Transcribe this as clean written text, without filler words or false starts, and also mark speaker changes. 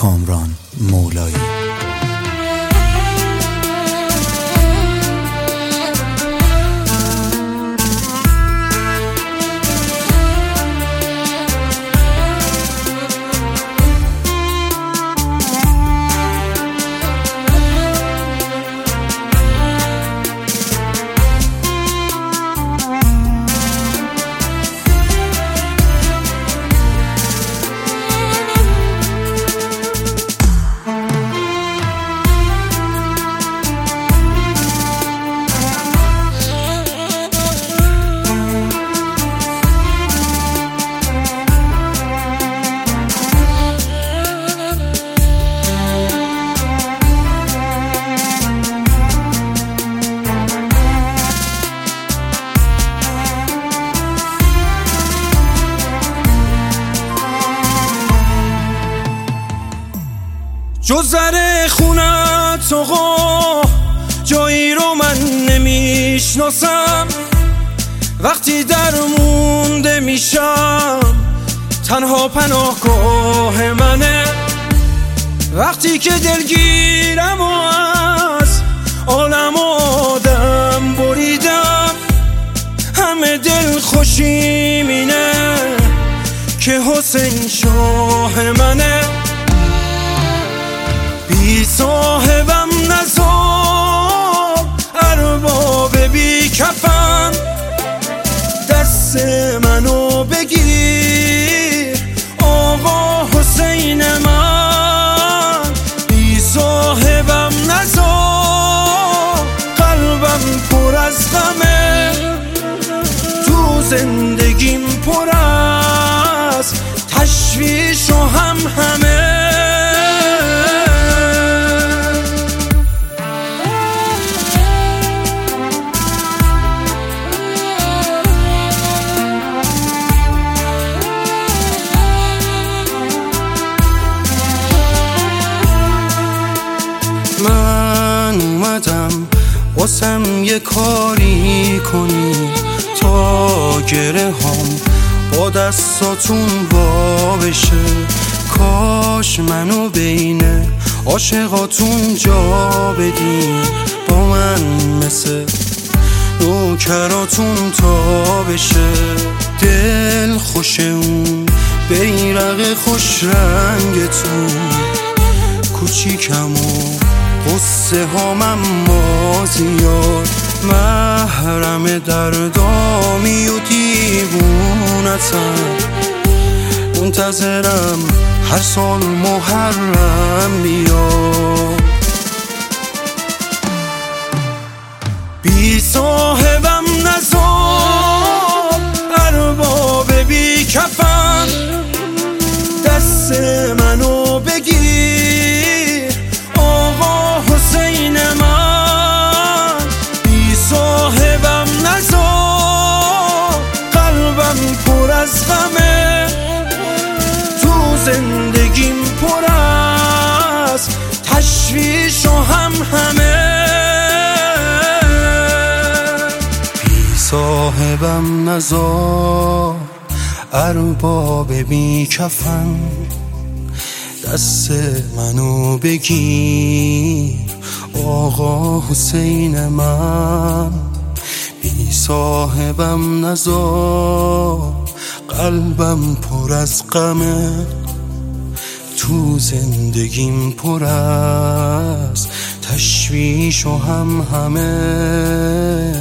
Speaker 1: کامران مولایی.
Speaker 2: جز زر خونت آقا جایی رو من نمیشناسم، وقتی درمونده میشم تنها پناهگاه منه، وقتی که دلگیرم و از عالم آدم بریدم، همه دل خوشیم اینه که حسین شاه منه. بی صاحبم نزار ارباب بی کفن، دست منو بگیر آقا حسین من. بی صاحبم نزار قلبم پر از غمه، تو زندگیم پر از تشویش و همه. من اومدم واسم یه کاری کنی تا گره هم با دستاتون وا بشه، کاش منو بین عاشقاتون جا بدین، با من مثل نوکراتون تا بشه. دل خوش اون بیرق خوش رنگتون، کوچیکم و قصه هام اما زیاد، محرم دردامی و دیوونتم، منتظرم هر سال محرم بیاد. بی صاحبم نزار ارباب بی کفن، دست منو بگیر آقا حسین من. بی صاحبم نزار قلبم پر از غمه، تو زندگیم پر از تشویش و همه. بی صاحبم نزار ارباب بی کفن، دست منو بگیر آقا حسین من. بی صاحبم نزار قلبم پر از غمه، تو زندگیم پر از تشویش و همه.